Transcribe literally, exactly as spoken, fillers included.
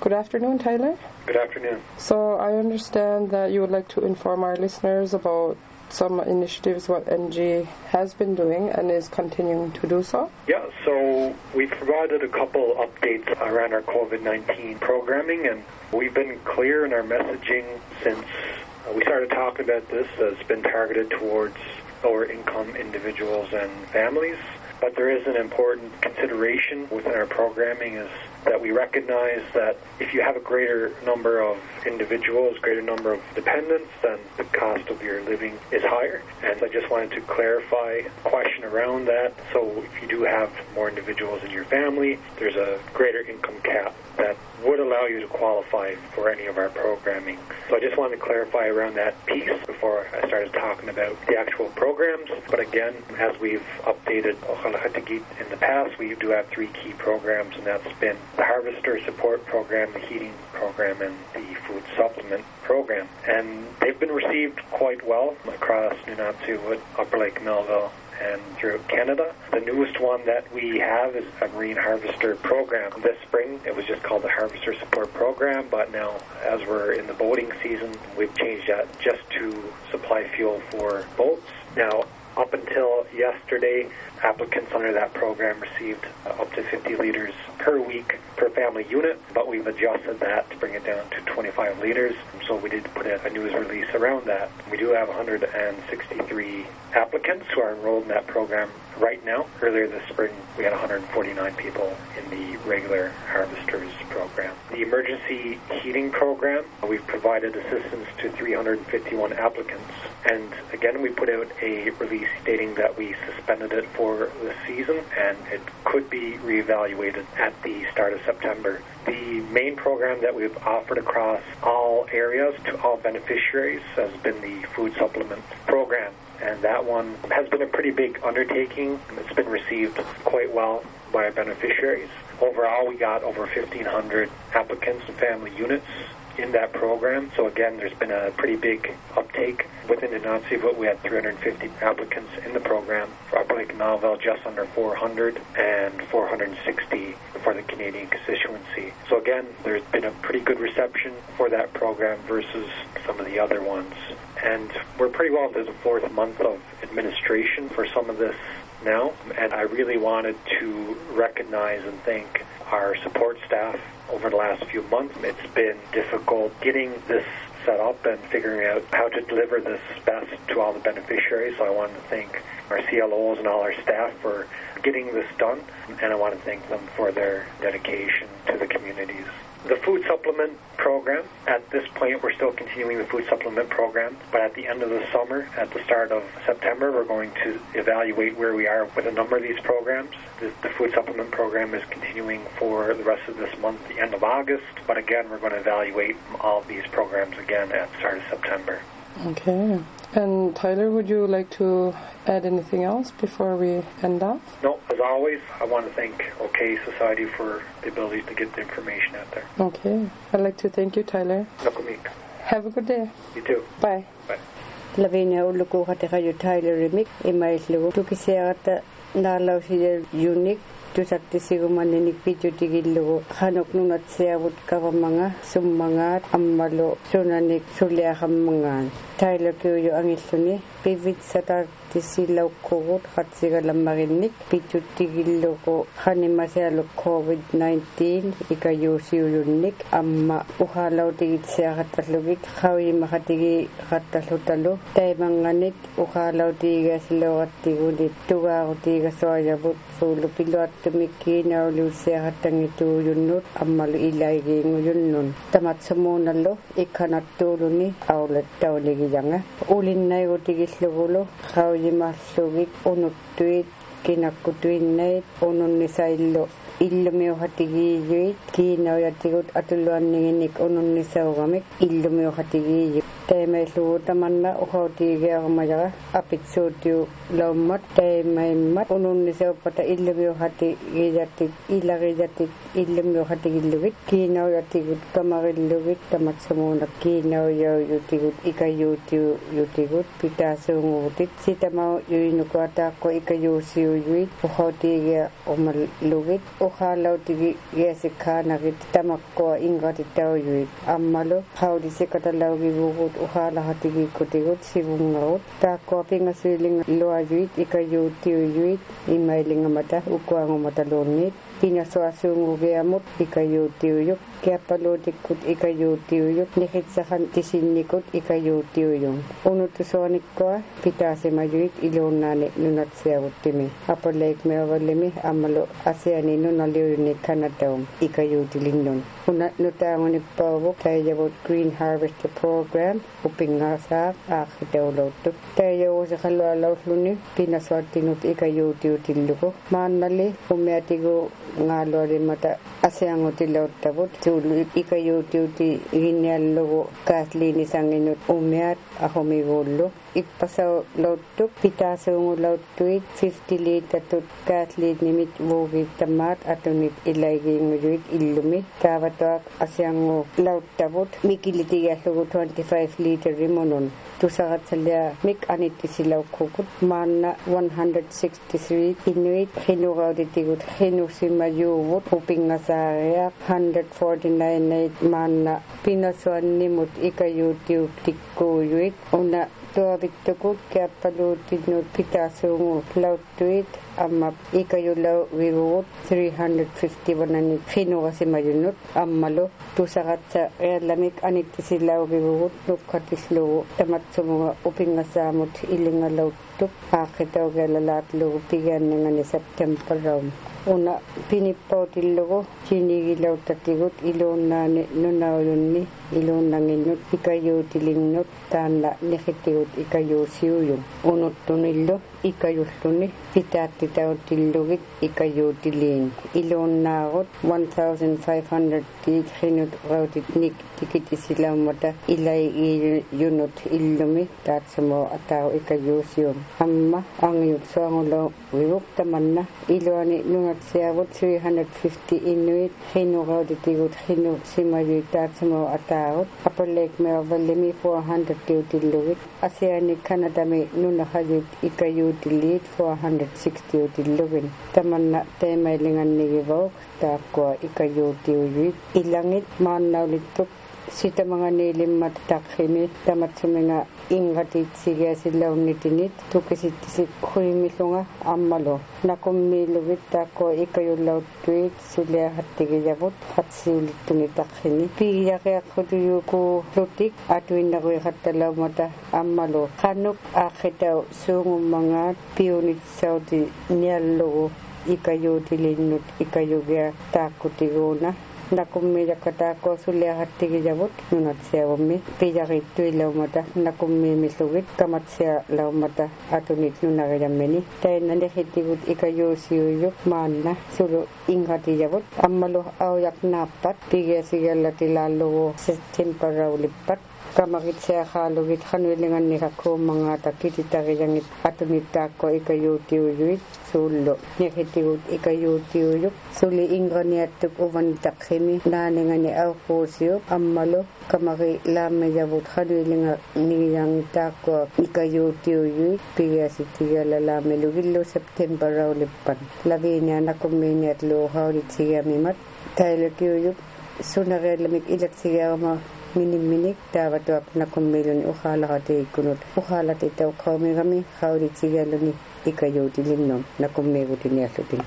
Good afternoon, Tyler. Good afternoon. So I understand that you would like to inform our listeners about some initiatives what N G has been doing and is continuing to do so. Yeah, so we've provided a couple updates around our COVID nineteen programming, and we've been clear in our messaging since we started talking about this. It's been targeted towards lower income individuals and families. But there is an important consideration within our programming is that we recognize that if you have a greater number of individuals, greater number of dependents, then the cost of your living is higher. And I just wanted to clarify a question around that. So if you do have more individuals in your family, there's a greater income cap that would allow you to qualify for any of our programming. So I just wanted to clarify around that piece before I started talking about the actual programs. But again, as we've updated in the past, we do have three key programs, and that's been the Harvester Support Program, the Heating Program, and the Food Supplement Program. And they've been received quite well across Nunavut, Upper Lake Melville, and throughout Canada. The newest one that we have is a Marine Harvester Program. This spring, it was just called the Harvester Support Program, but now, as we're in the boating season, we've changed that just to supply fuel for boats. Now, up until yesterday, applicants under that program received uh, up to fifty liters per week per family unit, but we've adjusted that to bring it down to twenty-five liters. So we did put a, a news release around that. We do have one hundred sixty-three applicants who are enrolled in that program right now. Earlier this spring, we had one hundred forty-nine people in the regular Harvesters program. The Emergency Heating Program, we've provided assistance to three hundred fifty-one applicants. And again, we put out a release stating that we suspended it for the season, and it could be reevaluated at the start of September. The main program that we've offered across all areas to all beneficiaries has been the Food Supplement Program. And that one has been a pretty big undertaking. It's been received quite well by our beneficiaries. Overall, we got over fifteen hundred applicants and family units in that program. So again, there's been a pretty big uptake. Within the Nunavut, we had three hundred fifty applicants in the program. For Upper Lake Melville, just under four hundred, and four hundred sixty for the Canadian constituency. So again, there's been a pretty good reception for that program versus some of the other ones. And we're pretty well into the fourth month of administration for some of this now, and I really wanted to recognize and thank our support staff over the last few months. It's been difficult getting this set up and figuring out how to deliver this best to all the beneficiaries, so I want to thank our C L Os and all our staff for getting this done, and I want to thank them for their dedication to the communities. The Food Supplement Program, at this point we're still continuing the Food Supplement Program, but at the end of the summer, at the start of September, we're going to evaluate where we are with a number of these programs. The, the Food Supplement Program is continuing for the rest of this month, the end of August, but again we're going to evaluate all of these programs again at the start of September. Okay. And Tyler, would you like to add anything else before we end off? No, as always, I want to thank OK Society for the ability to get the information out there. Okay. I'd like to thank you, Tyler. Nakamik. Have a good day. You too. Bye. Bye. Lavinia uluko hata kayo Tyler remik imais lugo tukisiata nalaw siya unique tu sakti sigo maninig video tigilo hanok nunat siya wut ka mga sumangat amalo sunanik sulyaham mga Tyler kuyo ang isuni pivit sa tisilaw ko at sigalang marinig video tigilo ko hanimasya COVID nineteen ikayo si unik amma uhalaw tigit siya katalugit kawi makatigi katalutalo tay manganit uhalaw tiga sila at tigunit tuga ko tiga soya but sulo pilo at tumikina ulit siya katang ito yunot amal ilay ngayon nun tamat sa muna lo ikanat tulo ni aulat daw ligiyanga ulin na yung tigis lugulo kawi masugit unot tuit kinakutuin na unon ni sa ilo ilo mo hatigi kinaw yatigot atuluan ninginik unon ni sa ugamik ilo mo hatigi Taimai lu tamanna uhauti germaya apitsutiu laumat taimai mat unun nisau pata ilmu hati gijati ilagijati ilmu hati gilugit kinau yatigut kamarillugit tamat semuna kinau yau yutigut ikayutiu yutigut pitasungutit sitamau yuinukata ko ikayusiu yuit uhauti ge omalugit uhalau tigi gesikhanagit tamakko ingatitau yuit ammalu haudi sikatalau gibugut uhala hatigi kutigut sibungaut ta kopi ngasiling loajuit ikayutiuyuit imailinga mata ukuango mata lonit pinaswasungu geamut ikayutiuyuk kiapalotikut ikayutiuyuk nikitsahan tisinnikut ikayutiuyung unutusonikkoa pitasimajuit ilonane nunatsiaguttimi apalaik meawallimi amalo asiani nunaliuni kanataum ikayutilinnon una nutangonikpawuk tayabut Green Harvest Program upingasa akhitawlautuk tayawusakhalwalausluni pinaswatinut ikayutiutilluko maannali umiatigo ngalori mata asiangotilautabut tulu ikayutiuti ginallugo kaslini sanginut umiat ahomigullu ippasaw lautuk pitasungu lautuit fifty liter tut kaslin nimit wugit tamat atunit ilayginguyuit illumi tawatuak asiango lautabut mikilitigaslugu twenty-five liter rimonun tusagat salya mik anitisilaw kukut manna one hundred sixty-three inuit hinugauditigut hinusimayuwut upingasaya one hundred forty-nine nait manna pinasuan nimut ikayutiuk tikkuyuit una tuabitukut kiapalutinut pitasungu lautuit amma ikayulaw wirugut three hundred fifty-one anit hinugasimayunut ammalo tusagat sa lamik anitisilaw wirugut nukatislugu tamatsumunga upingasamut ilingalautuk akitaw galalatlugu pigan nga ni September raum una pinipautillugu sinigilaw tatigut ilonane nunawlunni ilonanginut ikayutilingnut tanda nikitigut ikayusiuyung unut tunillo ikayusluni pitatitawtillugit ikayutilin ilonnagut one thousand five hundred tit hinut rautitnik tikitisilamata ilay yunut illumi tatsamo ataw ikayusiyum amma ang yuksuangulo wiwuktamanna iloni nungat siyabut three hundred fifty inuit hinugauditigut hinu simayuit tatsamo ataw apalek mewavalimi four hundred tiutillugit asiani kanadami nunakayut ikayutilit four hundred sixty utillugin tamanna temailingan nigibawk takwa ikayutiuyuit ilangit maannaulituk sita mga nilimmat takhimi tamatsuminga ingatit sige silaunitinit tukisitisit huimisunga ammalo nakummilugit tako ikayulautuit sulia hattigiyabut hatsiulittuni takhini piyakiyakutuyuku lutik atuinakui hattalaumata ammalo kanuk akhitaw sungum mga piyunit sauti niyallugu ikayutilinut ikayugya takutiguna nakumida katako sulia hattigiyabut nunat siyawami piyakitu ilaumata nakummi mislugit kamat siya laumata atunit nunagayameni tayo nandikitigut ikayusiyuyuk maanna sulu inghatiyabut ammalo awyak napat pigasigalatilalugo setimparawlipat kamakit siya kalugit kanwilingan ni kako mga takititagiyangit atunit tako ikayutiuyuit sulo nikitigut ikayutiuyuk suli inganiatuk uvanitakimi naningan ni awkusiyuk ammalo kamaki lamiyabut kanwilingan niyang tako ikayutiuyuit pigasitigalalamilugilu September rawlipan labinya nakuminiat luhawlit siyamimat tayo tiyuyuk sunagalamik ilat siyama miniminik tawatuak nakumilun ukhalakati kunut ukhalati taw kami kami khawrit sigaluni ikayutilinnom nakummigutin yasutin